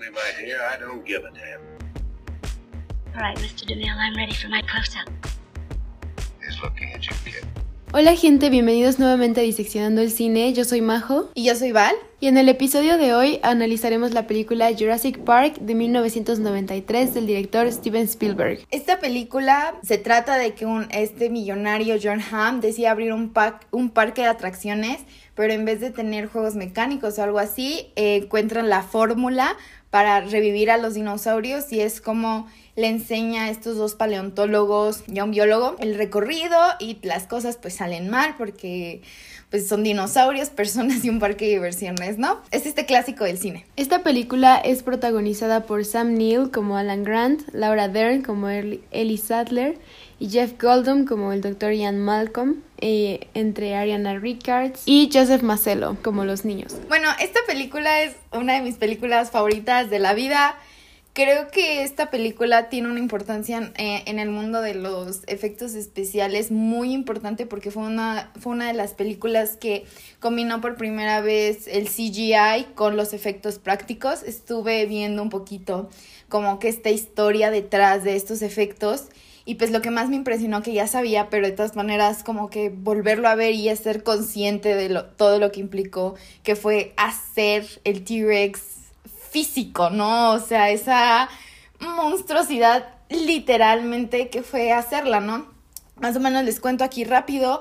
Frankly, my dear, I don't give a damn. All right, Mr. DeMille, I'm ready for my close-up. He's looking at you, kid. Hola gente, bienvenidos nuevamente a Diseccionando el Cine. Yo soy Majo. Y yo soy Val. Y en el episodio de hoy analizaremos la película Jurassic Park de 1993 del director Steven Spielberg. Esta película se trata de que este millonario John Hamm decide abrir un parque de atracciones, pero en vez de tener juegos mecánicos o algo así, encuentran la fórmula para revivir a los dinosaurios, y es como le enseña a estos dos paleontólogos y a un biólogo el recorrido, y las cosas pues salen mal porque pues son dinosaurios, personas y un parque de diversiones, ¿no? Es este clásico del cine. Esta película es protagonizada por Sam Neill como Alan Grant, Laura Dern como Ellie Sattler y Jeff Goldblum como el Dr. Ian Malcolm, entre Ariana Richards y Joseph Mazzello como los niños. Bueno, esta película es una de mis películas favoritas de la vida. Creo que esta película tiene una importancia en el mundo de los efectos especiales muy importante, porque fue una de las películas que combinó por primera vez el CGI con los efectos prácticos. Estuve viendo un poquito como que esta historia detrás de estos efectos, y pues lo que más me impresionó, que ya sabía, pero de todas maneras como que volverlo a ver y a ser consciente de todo lo que implicó, que fue hacer el T-Rex físico, ¿no? O sea, esa monstruosidad literalmente que fue hacerla, ¿no? Más o menos les cuento aquí rápido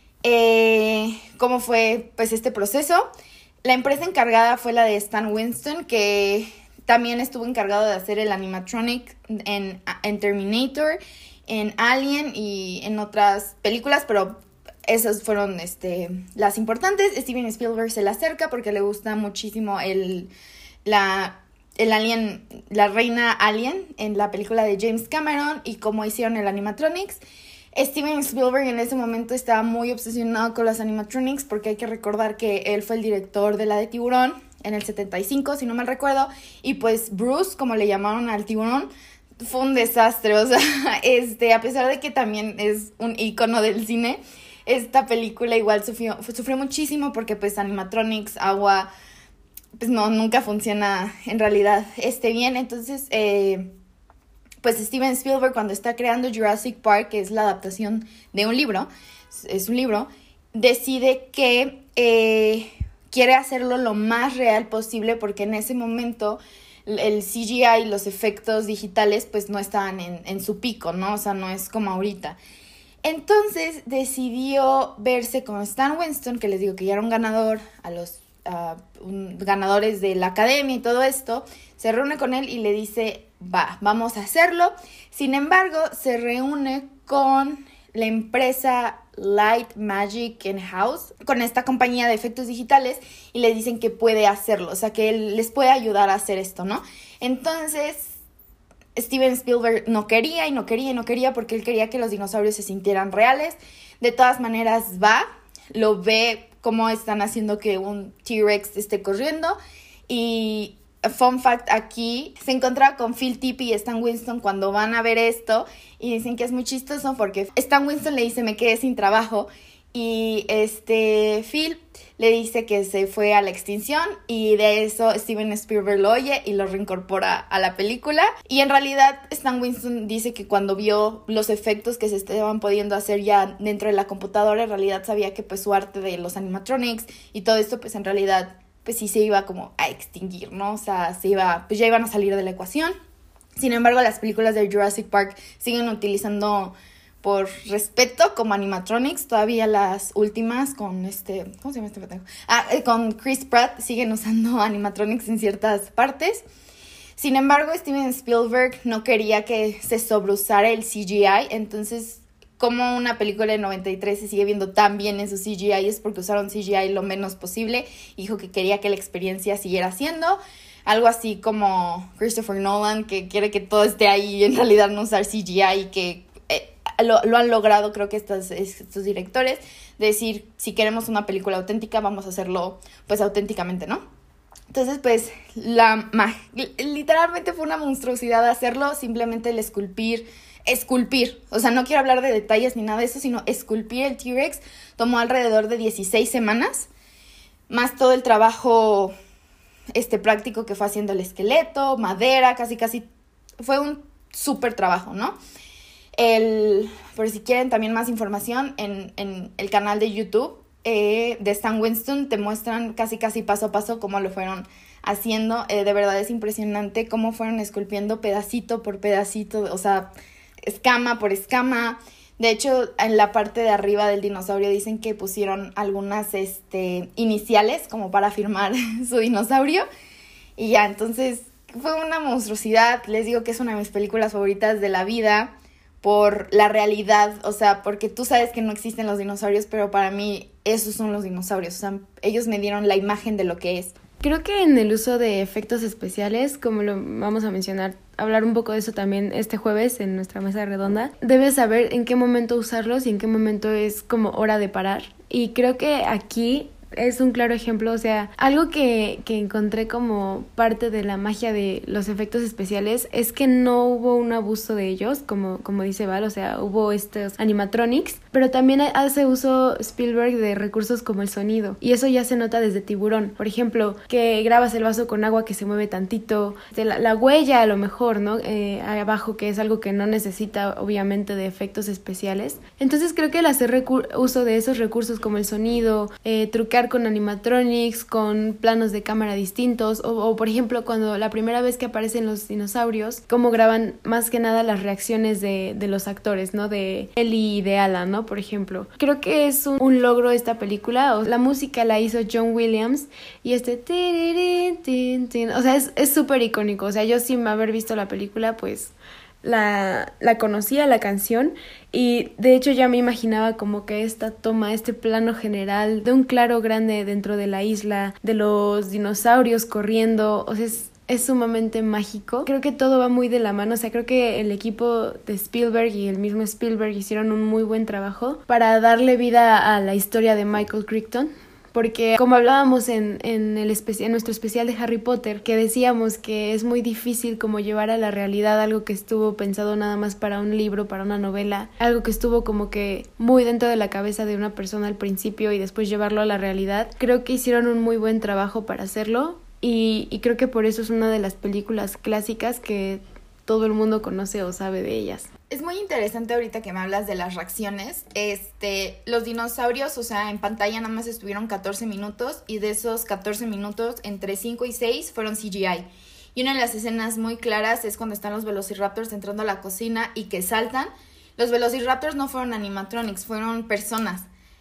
cómo fue pues este proceso. La empresa encargada fue la de Stan Winston, que también estuvo encargado de hacer el animatronic en Terminator, en Alien y en otras películas, pero esas fueron las importantes. Steven Spielberg se le acerca porque le gusta muchísimo el alien, la reina Alien en la película de James Cameron, y cómo hicieron el animatronics. Steven Spielberg en ese momento estaba muy obsesionado con los animatronics, porque hay que recordar que él fue el director de la de Tiburón en el 75, si no mal recuerdo, y pues Bruce, como le llamaron al tiburón, fue un desastre. O sea, a pesar de que también es un ícono del cine, esta película igual sufrió muchísimo, porque pues animatronics, agua, pues no, nunca funciona en realidad bien. Entonces, pues Steven Spielberg, cuando está creando Jurassic Park, que es la adaptación de un libro, decide que quiere hacerlo lo más real posible, porque en ese momento el CGI y los efectos digitales pues no estaban en su pico, ¿no? O sea, no es como ahorita. Entonces decidió verse con Stan Winston, que les digo que ya era un ganador, ganadores de la academia y todo esto. Se reúne con él y le dice, vamos a hacerlo. Sin embargo, se reúne con la empresa Light Magic in House, con esta compañía de efectos digitales, y le dicen que puede hacerlo, o sea, que él les puede ayudar a hacer esto, ¿no? Entonces Steven Spielberg no quería, porque él quería que los dinosaurios se sintieran reales. De todas maneras lo ve cómo están haciendo que un T-Rex esté corriendo. Y fun fact aquí, se encontraba con Phil Tippett y Stan Winston cuando van a ver esto, y dicen que es muy chistoso porque Stan Winston le dice, me quedé sin trabajo, y Phil le dice que se fue a la extinción, y de eso Steven Spielberg lo oye y lo reincorpora a la película. Y en realidad Stan Winston dice que cuando vio los efectos que se estaban pudiendo hacer ya dentro de la computadora, en realidad sabía que pues su arte de los animatronics y todo esto pues en realidad pues sí se iba como a extinguir, ¿no? O sea, pues ya iban a salir de la ecuación. Sin embargo, las películas de Jurassic Park siguen utilizando por respeto como animatronics. Todavía las últimas con ¿cómo se llama este pendejo? Con Chris Pratt siguen usando animatronics en ciertas partes. Sin embargo, Steven Spielberg no quería que se sobreusara el CGI, entonces como una película de 93 se sigue viendo tan bien en su CGI es porque usaron CGI lo menos posible. Dijo que quería que la experiencia siguiera siendo algo así como Christopher Nolan, que quiere que todo esté ahí y en realidad no usar CGI, y que lo han logrado, creo que estos directores, decir, si queremos una película auténtica, vamos a hacerlo pues auténticamente, ¿no? Entonces pues literalmente fue una monstruosidad hacerlo, simplemente el esculpir, o sea, no quiero hablar de detalles ni nada de eso, sino esculpir el T-Rex tomó alrededor de 16 semanas, más todo el trabajo práctico que fue haciendo el esqueleto, madera, casi fue un súper trabajo, ¿no? Por si quieren también más información, en el canal de YouTube de Stan Winston te muestran casi paso a paso cómo lo fueron haciendo. De verdad es impresionante cómo fueron esculpiendo pedacito por pedacito, o sea, escama por escama. De hecho, en la parte de arriba del dinosaurio dicen que pusieron algunas iniciales como para firmar su dinosaurio. Y ya, entonces fue una monstruosidad. Les digo que es una de mis películas favoritas de la vida por la realidad. O sea, porque tú sabes que no existen los dinosaurios, pero para mí esos son los dinosaurios. O sea, ellos me dieron la imagen de lo que es. Creo que en el uso de efectos especiales, como lo vamos a mencionar, hablar un poco de eso también este jueves en nuestra mesa redonda, debes saber en qué momento usarlos y en qué momento es como hora de parar. Y creo que aquí es un claro ejemplo, o sea, algo que encontré como parte de la magia de los efectos especiales es que no hubo un abuso de ellos, como dice Val, o sea, hubo estos animatronics, pero también hace uso Spielberg de recursos como el sonido, y eso ya se nota desde Tiburón. Por ejemplo, que grabas el vaso con agua que se mueve tantito, la huella a lo mejor, ¿no? Abajo, que es algo que no necesita obviamente de efectos especiales. Entonces creo que el hacer uso de esos recursos como el sonido, trucar con animatronics, con planos de cámara distintos, o por ejemplo cuando la primera vez que aparecen los dinosaurios, cómo graban más que nada las reacciones de los actores, ¿no? De Ellie y de Alan, ¿no? Por ejemplo. Creo que es un logro esta película. La música la hizo John Williams y o sea, es súper icónico. O sea, yo sin haber visto la película, pues la conocía la canción, y de hecho ya me imaginaba como que esta toma, este plano general de un claro grande dentro de la isla, de los dinosaurios corriendo, o sea, es sumamente mágico. Creo que todo va muy de la mano, o sea, creo que el equipo de Spielberg y el mismo Spielberg hicieron un muy buen trabajo para darle vida a la historia de Michael Crichton. Porque como hablábamos en nuestro especial de Harry Potter, que decíamos que es muy difícil como llevar a la realidad algo que estuvo pensado nada más para un libro, para una novela, algo que estuvo como que muy dentro de la cabeza de una persona al principio y después llevarlo a la realidad. Creo que hicieron un muy buen trabajo para hacerlo, y creo que por eso es una de las películas clásicas que todo el mundo conoce o sabe de ellas. Es muy interesante ahorita que me hablas de las reacciones. Los dinosaurios, o sea, en pantalla nada más estuvieron 14 minutos, y de esos 14 minutos, entre 5 y 6 fueron CGI. Y una de las escenas muy claras es cuando están los velociraptors entrando a la cocina y que saltan. Los velociraptors no fueron animatronics, fueron personas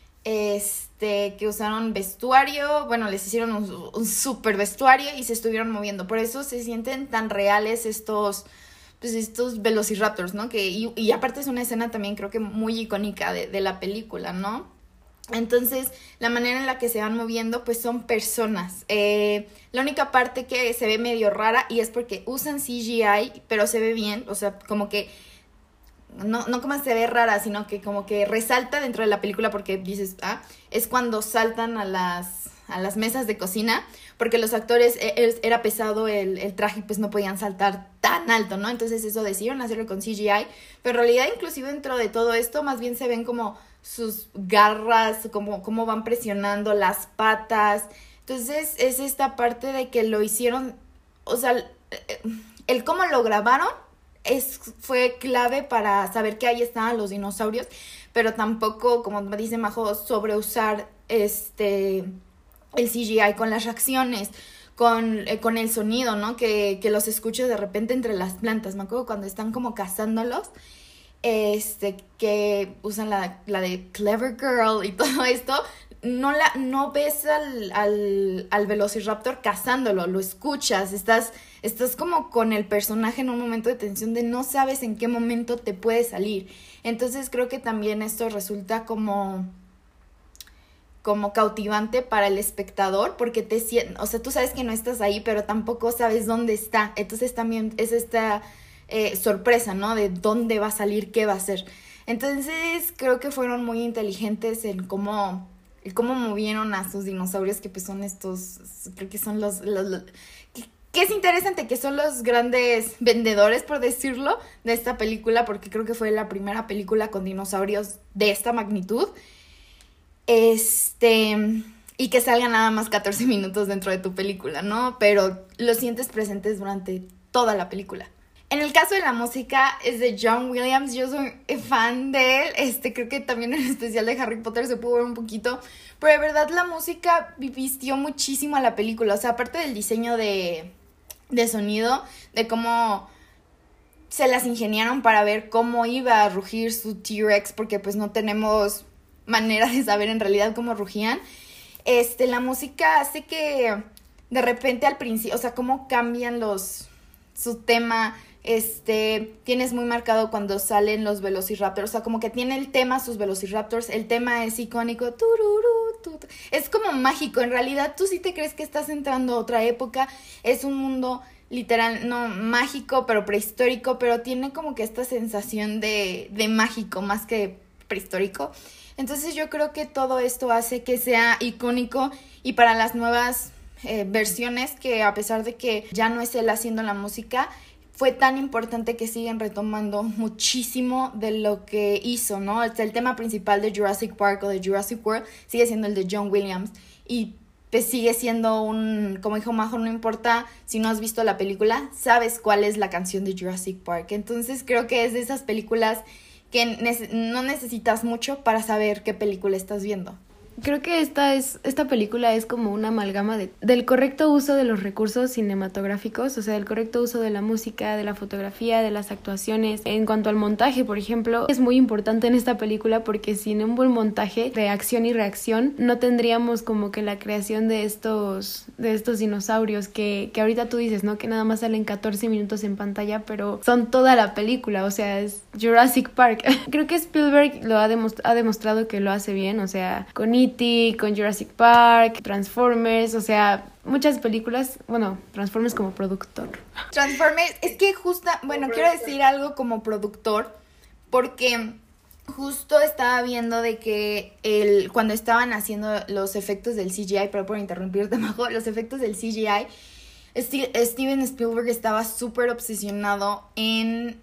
que usaron vestuario. Bueno, les hicieron un super vestuario y se estuvieron moviendo. Por eso se sienten tan reales estos velociraptors, ¿no? Y aparte es una escena también creo que muy icónica de la película, ¿no? Entonces, la manera en la que se van moviendo, pues son personas. La única parte que se ve medio rara, y es porque usan CGI, pero se ve bien, o sea, como que no como se ve rara, sino que como que resalta dentro de la película, porque dices, es cuando saltan a las mesas de cocina, porque los actores era pesado el traje, pues no podían saltar tan alto, ¿no? Entonces eso decidieron hacerlo con CGI, pero en realidad inclusive dentro de todo esto más bien se ven como sus garras, cómo van presionando las patas. Entonces es esta parte de que lo hicieron, o sea, el cómo lo grabaron fue clave para saber que ahí estaban los dinosaurios, pero tampoco, como me dice Majo, sobreusar el CGI con las reacciones, con el sonido, ¿no? Que los escuches de repente entre las plantas. Me acuerdo cuando están como cazándolos, que usan la de Clever Girl y todo esto. No ves al velociraptor cazándolo, lo escuchas, estás como con el personaje en un momento de tensión de no sabes en qué momento te puede salir. Entonces creo que también esto resulta como cautivante para el espectador, porque o sea, tú sabes que no estás ahí, pero tampoco sabes dónde está. Entonces también es esta sorpresa, ¿no? De dónde va a salir, qué va a hacer. Entonces creo que fueron muy inteligentes en cómo movieron a sus dinosaurios, que pues son estos, creo que son los que es interesante, que son los grandes vendedores, por decirlo, de esta película, porque creo que fue la primera película con dinosaurios de esta magnitud. y que salgan nada más 14 minutos dentro de tu película, ¿no? Pero los sientes presentes durante toda la película. En el caso de la música es de John Williams, yo soy fan de él, creo que también en el especial de Harry Potter se pudo ver un poquito, pero de verdad la música vistió muchísimo a la película, o sea, aparte del diseño de sonido, de cómo se las ingeniaron para ver cómo iba a rugir su T-Rex, porque pues no tenemos manera de saber en realidad cómo rugían. La música hace que de repente al principio, o sea, cómo cambian su tema, tienes muy marcado cuando salen los Velociraptors, o sea, como que tiene el tema sus Velociraptors, el tema es icónico, es como mágico, en realidad tú sí te crees que estás entrando a otra época, es un mundo literal, no mágico, pero prehistórico, pero tiene como que esta sensación de mágico más que prehistórico. Entonces yo creo que todo esto hace que sea icónico y para las nuevas versiones, que a pesar de que ya no es él haciendo la música, fue tan importante que siguen retomando muchísimo de lo que hizo, ¿no? El tema principal de Jurassic Park o de Jurassic World sigue siendo el de John Williams y pues sigue siendo como dijo Majo, no importa si no has visto la película, sabes cuál es la canción de Jurassic Park. Entonces creo que es de esas películas que no necesitas mucho para saber qué película estás viendo. Creo que esta película es como una amalgama del correcto uso de los recursos cinematográficos, o sea, del correcto uso de la música, de la fotografía, de las actuaciones. En cuanto al montaje, por ejemplo, es muy importante en esta película porque sin un buen montaje de acción y reacción no tendríamos como que la creación de estos dinosaurios que ahorita tú dices, ¿no? Que nada más salen 14 minutos en pantalla, pero son toda la película, o sea, es Jurassic Park. Creo que Spielberg ha demostrado que lo hace bien, o sea, con E.T., con Jurassic Park, Transformers, o sea, muchas películas, bueno, Transformers como productor. Transformers, es que quiero decir algo como productor, porque justo estaba viendo de que cuando estaban haciendo los efectos del CGI, pero por interrumpirte, Majo, los efectos del CGI, Steven Spielberg estaba súper obsesionado en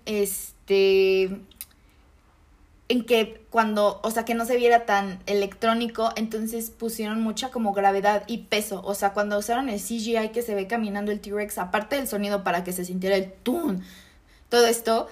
que cuando, o sea, que no se viera tan electrónico, entonces pusieron mucha como gravedad y peso, o sea, cuando usaron el CGI que se ve caminando el T-Rex, aparte del sonido para que se sintiera el tun, todo esto,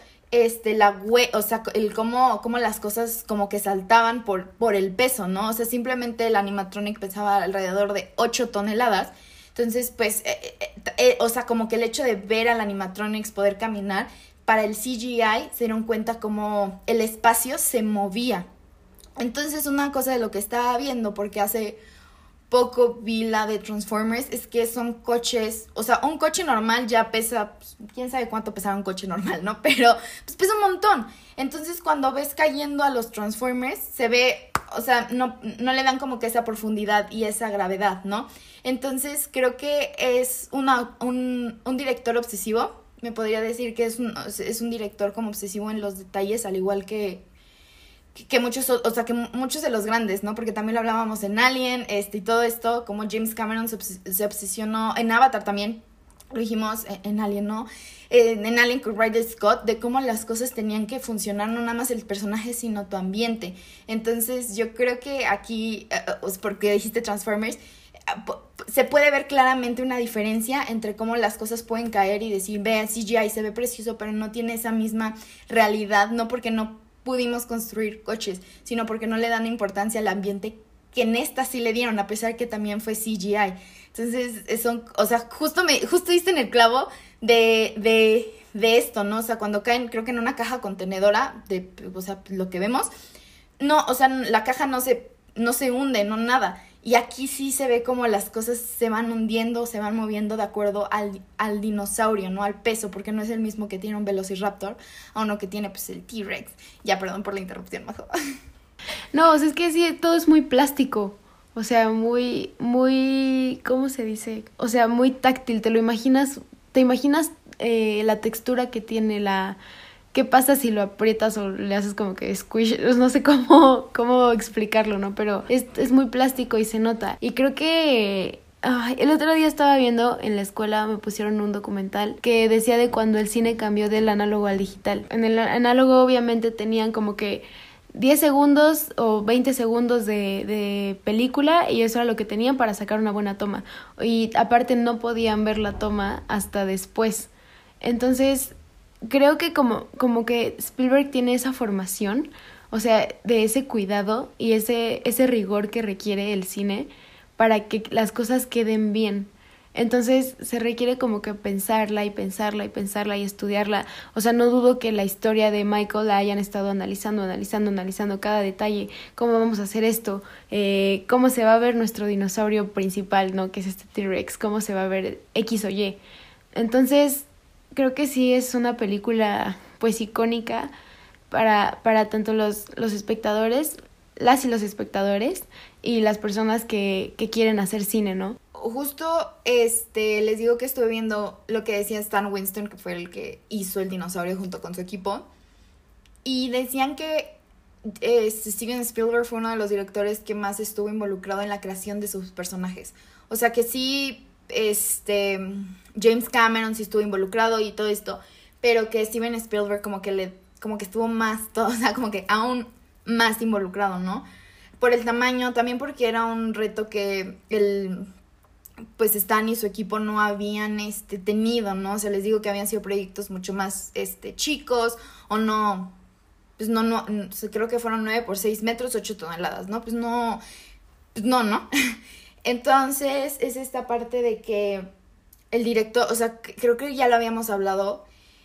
o sea, el cómo las cosas como que saltaban por el peso, ¿no? O sea, simplemente el animatronic pesaba alrededor de 8 toneladas, entonces, pues, o sea, como que el hecho de ver al animatronics poder caminar, para el CGI se dieron cuenta como el espacio se movía. Entonces una cosa de lo que estaba viendo, porque hace poco vi la de Transformers, es que son coches, o sea, un coche normal ya pesa, pues, quién sabe cuánto pesaba un coche normal, ¿no? Pero pues pesa un montón. Entonces cuando ves cayendo a los Transformers se ve, o sea, no le dan como que esa profundidad y esa gravedad, ¿no? Entonces creo que es un director obsesivo. Me podría decir que es un director como obsesivo en los detalles, al igual que muchos, o sea, que muchos de los grandes, ¿no? Porque también lo hablábamos en Alien, y todo esto, como James Cameron se obsesionó, en Avatar también, lo dijimos en Alien, ¿no? En Alien con Ridley Scott, de cómo las cosas tenían que funcionar, no nada más el personaje, sino tu ambiente. Entonces, yo creo que aquí, porque dijiste Transformers, se puede ver claramente una diferencia entre cómo las cosas pueden caer y decir, ve, CGI se ve precioso, pero no tiene esa misma realidad, no porque no pudimos construir coches, sino porque no le dan importancia al ambiente, que en esta sí le dieron, a pesar que también fue CGI. Entonces, o sea, justo diste en el clavo de esto, ¿no? O sea, cuando caen, creo que en una caja contenedora, o sea, lo que vemos, no, o sea, la caja no se hunde, no nada. Y aquí sí se ve como las cosas se van hundiendo, se van moviendo de acuerdo al dinosaurio, ¿no? Al peso, porque no es el mismo que tiene un Velociraptor a uno que tiene, pues, el T-Rex. Ya, perdón por la interrupción, Majo. No, o sea, es que sí, todo es muy plástico. O sea, muy, ¿cómo se dice? O sea, muy táctil. Te imaginas la textura que tiene ¿Qué pasa si lo aprietas o le haces como que squish? No sé cómo explicarlo, ¿no? Pero es muy plástico y se nota. Y creo que el otro día estaba viendo en la escuela, me pusieron un documental que decía de cuando el cine cambió del análogo al digital. En el análogo obviamente tenían como que 10 segundos o 20 segundos de película y eso era lo que tenían para sacar una buena toma. Y aparte no podían ver la toma hasta después. Entonces, creo que como que Spielberg tiene esa formación, o sea, de ese cuidado y ese rigor que requiere el cine para que las cosas queden bien. Entonces se requiere como que pensarla y estudiarla. O sea, no dudo que la historia de Michael la hayan estado analizando cada detalle. ¿Cómo vamos a hacer esto? ¿Cómo se va a ver nuestro dinosaurio principal, ¿no? Que es este T-Rex. ¿Cómo se va a ver X o Y? Entonces, creo que sí es una película pues icónica para tanto los espectadores, las y los espectadores y las personas que quieren hacer cine, ¿no? Justo les digo que estuve viendo lo que decía Stan Winston, que fue el que hizo el dinosaurio junto con su equipo, y decían que Steven Spielberg fue uno de los directores que más estuvo involucrado en la creación de sus personajes. O sea que sí, James Cameron sí estuvo involucrado y todo esto, pero que Steven Spielberg como que estuvo más, todo, o sea, como que aún más involucrado, ¿no? Por el tamaño, también porque era un reto que pues Stan y su equipo no habían tenido, ¿no? O sea, les digo que habían sido proyectos mucho más chicos, o no, pues no, creo que fueron 9 por 6 metros, 8 toneladas, ¿no? Pues no. Entonces, es esta parte de que el director, o sea, creo que ya lo habíamos hablado,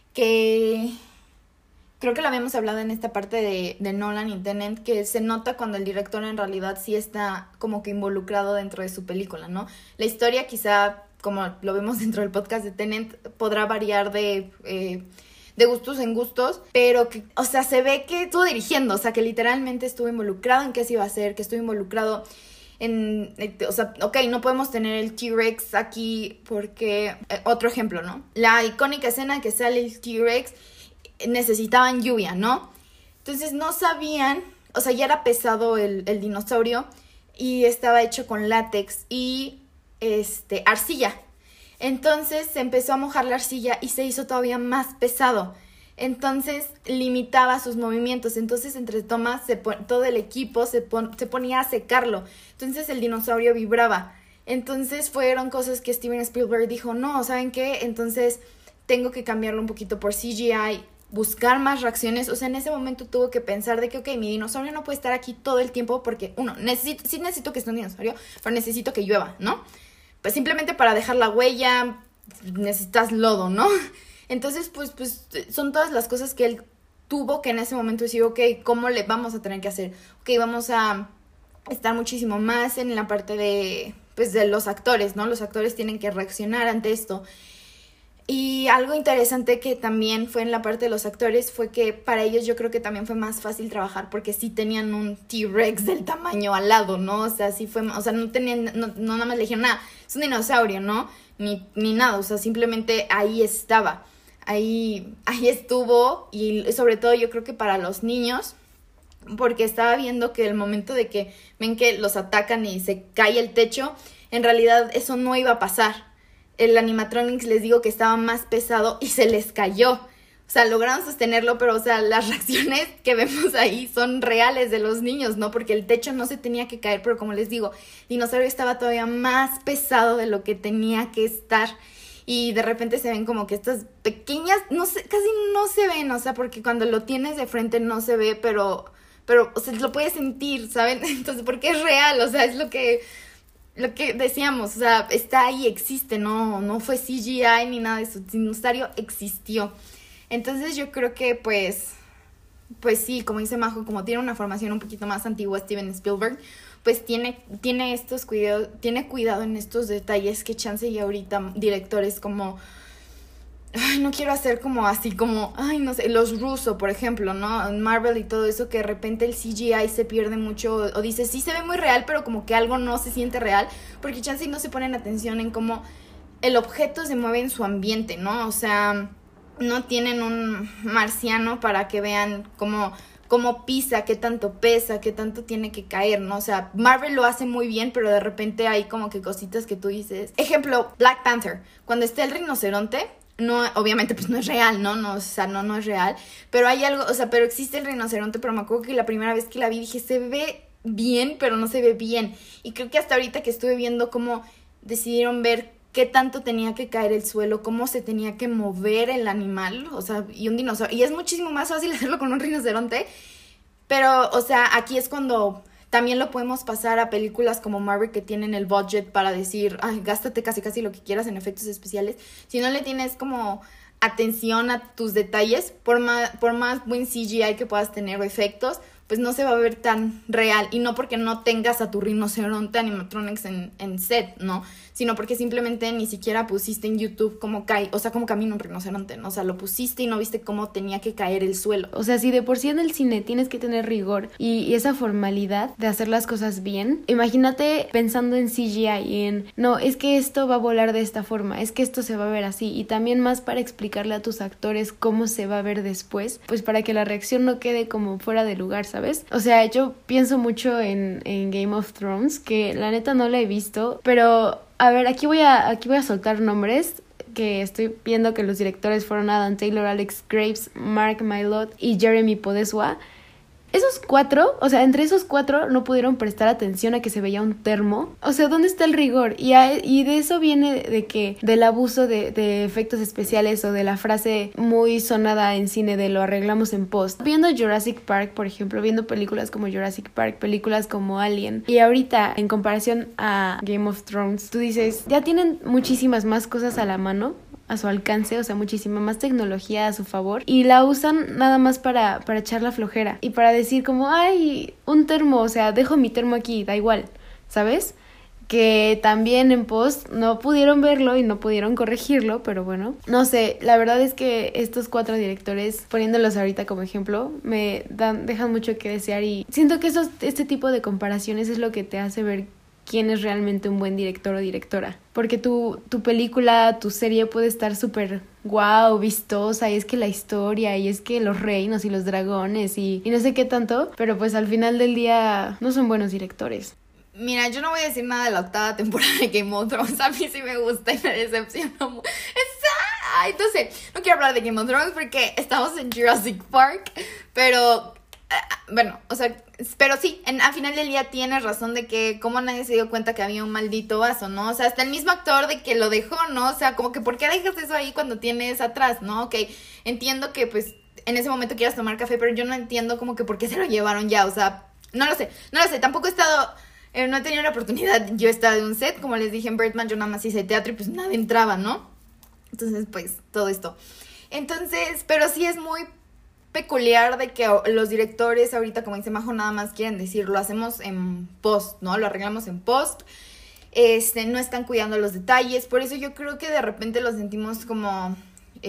creo que lo habíamos hablado en esta parte de Nolan y Tenet, que se nota cuando el director en realidad sí está como que involucrado dentro de su película, ¿no? La historia quizá, como lo vemos dentro del podcast de Tenet, podrá variar de gustos en gustos, pero que, o sea, se ve que estuvo dirigiendo, o sea, que literalmente estuvo involucrado en qué se iba a hacer, que estuvo involucrado en, o sea, ok, no podemos tener el T-Rex aquí porque, otro ejemplo, ¿no? La icónica escena que sale el T-Rex, necesitaban lluvia, ¿no? Entonces no sabían, o sea, ya era pesado el dinosaurio y estaba hecho con látex y arcilla. Entonces se empezó a mojar la arcilla y se hizo todavía más pesado. Entonces limitaba sus movimientos. Entonces entre tomas todo el equipo se ponía a secarlo. Entonces el dinosaurio vibraba. Entonces fueron cosas que Steven Spielberg dijo, no, ¿saben qué? Entonces tengo que cambiarlo un poquito por CGI, buscar más reacciones. O sea, en ese momento tuvo que pensar de que, ok, mi dinosaurio no puede estar aquí todo el tiempo porque, necesito que esté un dinosaurio, pero necesito que llueva, ¿no? Pues simplemente para dejar la huella necesitas lodo, ¿no? Entonces, pues son todas las cosas que él tuvo que en ese momento decir, ok, ¿cómo le vamos a tener que hacer? Ok, vamos a estar muchísimo más en la parte de los actores, ¿no? Los actores tienen que reaccionar ante esto. Y algo interesante que también fue en la parte de los actores fue que para ellos yo creo que también fue más fácil trabajar porque sí tenían un T-Rex del tamaño al lado, ¿no? O sea, sí fue, o sea, no nada más le dijeron, es un dinosaurio, ¿no? Ni nada, o sea, simplemente ahí estaba, ahí estuvo. Y sobre todo yo creo que para los niños, porque estaba viendo que el momento de que ven que los atacan y se cae el techo, en realidad eso no iba a pasar. El animatronics, les digo que estaba más pesado y se les cayó. O sea, lograron sostenerlo, pero, o sea, las reacciones que vemos ahí son reales de los niños, ¿no? Porque el techo no se tenía que caer, pero como les digo, el dinosaurio estaba todavía más pesado de lo que tenía que estar. Y de repente se ven como que estas pequeñas, no sé, casi no se ven, o sea, porque cuando lo tienes de frente no se ve, pero o sea, lo puedes sentir, ¿saben? Entonces, porque es real, o sea, es lo que decíamos, o sea, está ahí, existe, no fue CGI ni nada de eso, el dinosaurio existió. Entonces yo creo que pues sí, como dice Majo, como tiene una formación un poquito más antigua Steven Spielberg, pues tiene estos cuidados, tiene cuidado en estos detalles que chance y ahorita directores como, no quiero hacer como así como, no sé, los Russo, por ejemplo, ¿no? Marvel y todo eso, que de repente el CGI se pierde mucho, o dice, sí se ve muy real, pero como que algo no se siente real, porque chance y no se ponen atención en cómo el objeto se mueve en su ambiente, ¿no? O sea, no tienen un marciano para que vean cómo pisa, qué tanto pesa, qué tanto tiene que caer, ¿no? O sea, Marvel lo hace muy bien, pero de repente hay como que cositas que tú dices. Ejemplo, Black Panther, cuando está el rinoceronte, no, obviamente pues no es real, ¿no? No, o sea, no es real, pero hay algo, o sea, pero existe el rinoceronte, pero me acuerdo que la primera vez que la vi dije, se ve bien, pero no se ve bien, y creo que hasta ahorita que estuve viendo cómo decidieron ver qué tanto tenía que caer el suelo, cómo se tenía que mover el animal, o sea, y un dinosaurio, y es muchísimo más fácil hacerlo con un rinoceronte, pero, o sea, aquí es cuando también lo podemos pasar a películas como Marvel que tienen el budget para decir, ay, gástate casi lo que quieras en efectos especiales. Si no le tienes como atención a tus detalles, por más buen CGI que puedas tener o efectos, pues no se va a ver tan real. Y no porque no tengas a tu rinoceronte animatronics en set, ¿no? Sino porque simplemente ni siquiera pusiste en YouTube cómo cae, o sea, cómo camina un rinoceronte, ¿no? O sea, lo pusiste y no viste cómo tenía que caer el suelo. O sea, si de por sí en el cine tienes que tener rigor y esa formalidad de hacer las cosas bien, imagínate pensando en CGI y en, no, es que esto va a volar de esta forma, es que esto se va a ver así, y también más para explicarle a tus actores cómo se va a ver después, pues para que la reacción no quede como fuera de lugar, ¿sabes? O sea, yo pienso mucho en Game of Thrones, que la neta no la he visto, pero a ver, aquí voy a soltar nombres que estoy viendo que los directores fueron Adam Taylor, Alex Graves, Mark Mylod y Jeremy Podeswa. Esos 4, o sea, entre esos 4 no pudieron prestar atención a que se veía un termo. O sea, ¿dónde está el rigor? Y de eso viene del abuso de efectos especiales o de la frase muy sonada en cine de lo arreglamos en post. Viendo Jurassic Park, por ejemplo, viendo películas como Jurassic Park, películas como Alien, y ahorita en comparación a Game of Thrones, tú dices, ya tienen muchísimas más cosas a la mano, a su alcance, o sea, muchísima más tecnología a su favor, y la usan nada más para echar la flojera y para decir como, ay, un termo, o sea, dejo mi termo aquí, da igual, ¿sabes? Que también en post no pudieron verlo y no pudieron corregirlo, pero bueno, no sé, la verdad es que estos 4 directores, poniéndolos ahorita como ejemplo, dejan mucho que desear, y siento que este tipo de comparaciones es lo que te hace ver quién es realmente un buen director o directora. Porque tu película, tu serie puede estar súper guau, vistosa, y es que la historia, y es que los reinos y los dragones y no sé qué tanto, pero pues al final del día no son buenos directores. Mira, yo no voy a decir nada de la 8ª temporada de Game of Thrones. A mí sí me gusta y me decepcionó. Entonces, no quiero hablar de Game of Thrones porque estamos en Jurassic Park, pero bueno, o sea, pero sí, al final del día tienes razón de que como nadie se dio cuenta que había un maldito vaso, ¿no? O sea, hasta el mismo actor de que lo dejó, ¿no? O sea, como que ¿por qué dejas eso ahí cuando tienes atrás, no? Ok, entiendo que pues en ese momento quieras tomar café, pero yo no entiendo como que por qué se lo llevaron ya, o sea, no lo sé, tampoco he estado, no he tenido la oportunidad yo estar de un set, como les dije en Birdman, yo nada más hice teatro y pues nada entraba, ¿no? Entonces, pues, todo esto. Entonces, pero sí es muy peculiar de que los directores ahorita, como dice Majo, nada más quieren decir, lo hacemos en post, ¿no? Lo arreglamos en post. No están cuidando los detalles, por eso yo creo que de repente lo sentimos como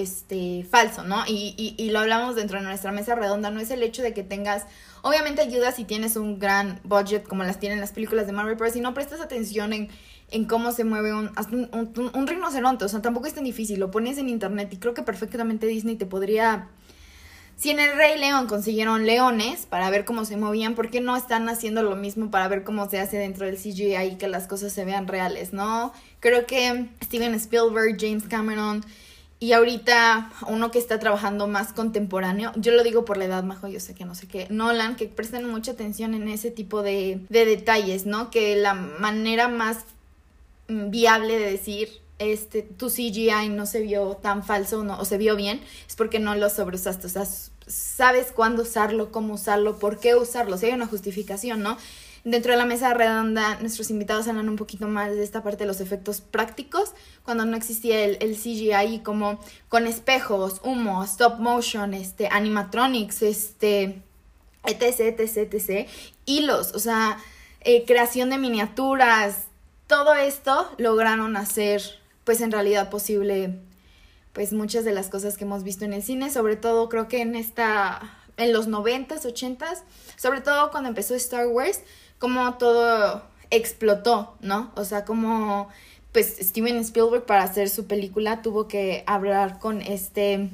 falso, ¿no? Y lo hablamos dentro de nuestra mesa redonda, no es el hecho de que tengas, obviamente ayuda si tienes un gran budget como las tienen las películas de Marvel, pero si no prestas atención en cómo se mueve un rinoceronte, o sea, tampoco es tan difícil, lo pones en internet y creo que perfectamente Disney te podría... Si en El Rey León consiguieron leones para ver cómo se movían, ¿por qué no están haciendo lo mismo para ver cómo se hace dentro del CGI y que las cosas se vean reales, no? Creo que Steven Spielberg, James Cameron y ahorita uno que está trabajando más contemporáneo, yo lo digo por la edad, Majo, yo sé que no sé qué, Nolan, que prestan mucha atención en ese tipo de detalles, ¿no? Que la manera más viable de decir... tu CGI no se vio tan falso, no, o se vio bien, es porque no lo sobreusaste, o sea, sabes cuándo usarlo, cómo usarlo, por qué usarlo, si hay una justificación, ¿no? Dentro de la mesa redonda, nuestros invitados hablan un poquito más de esta parte de los efectos prácticos, cuando no existía el CGI, como con espejos, humo, stop motion, animatronics, etc, hilos, o sea, creación de miniaturas, todo esto lograron hacer... pues en realidad posible, pues muchas de las cosas que hemos visto en el cine, sobre todo creo que en los 90s, 80s, sobre todo cuando empezó Star Wars, como todo explotó, ¿no? O sea, como pues Steven Spielberg para hacer su película tuvo que hablar con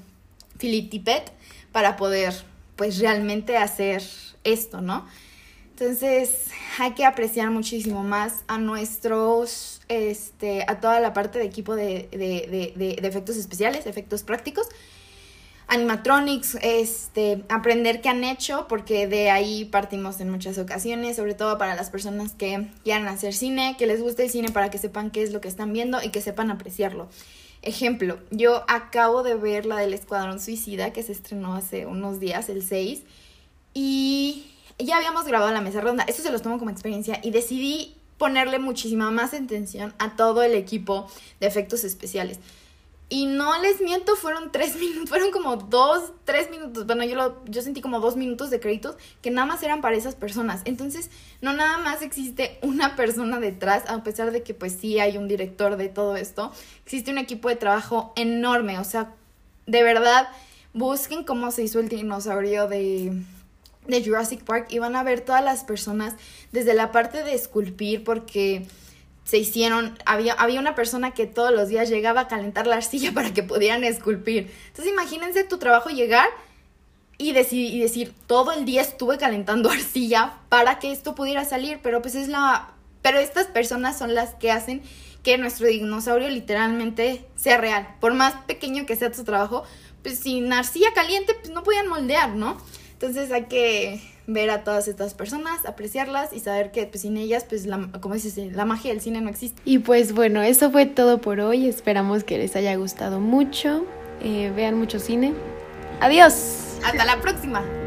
Philip Tippett para poder pues realmente hacer esto, ¿no? Entonces hay que apreciar muchísimo más a nuestros, a toda la parte de equipo de efectos especiales, efectos prácticos, animatronics, aprender qué han hecho, porque de ahí partimos en muchas ocasiones, sobre todo para las personas que quieran hacer cine, que les guste el cine, para que sepan qué es lo que están viendo y que sepan apreciarlo. Ejemplo, yo acabo de ver la del Escuadrón Suicida, que se estrenó hace unos días, el 6, y ya habíamos grabado la mesa redonda. Esto se los tomo como experiencia y decidí ponerle muchísima más atención a todo el equipo de efectos especiales. Y no les miento, fueron 3 minutos, fueron como 3 minutos. Bueno, yo sentí como 2 minutos de créditos que nada más eran para esas personas. Entonces, no nada más existe una persona detrás, a pesar de que pues sí hay un director de todo esto. Existe un equipo de trabajo enorme, o sea, de verdad, busquen cómo se hizo el dinosaurio de Jurassic Park y van a ver todas las personas desde la parte de esculpir, porque se hicieron, había una persona que todos los días llegaba a calentar la arcilla para que pudieran esculpir. Entonces imagínense tu trabajo llegar y decir todo el día estuve calentando arcilla para que esto pudiera salir, pero pues pero estas personas son las que hacen que nuestro dinosaurio literalmente sea real. Por más pequeño que sea su trabajo, pues sin arcilla caliente pues no podían moldear, ¿no? Entonces hay que ver a todas estas personas, apreciarlas y saber que pues sin ellas, pues como dices, la magia del cine no existe. Y pues bueno, eso fue todo por hoy. Esperamos que les haya gustado mucho. Vean mucho cine. ¡Adiós! Hasta la próxima.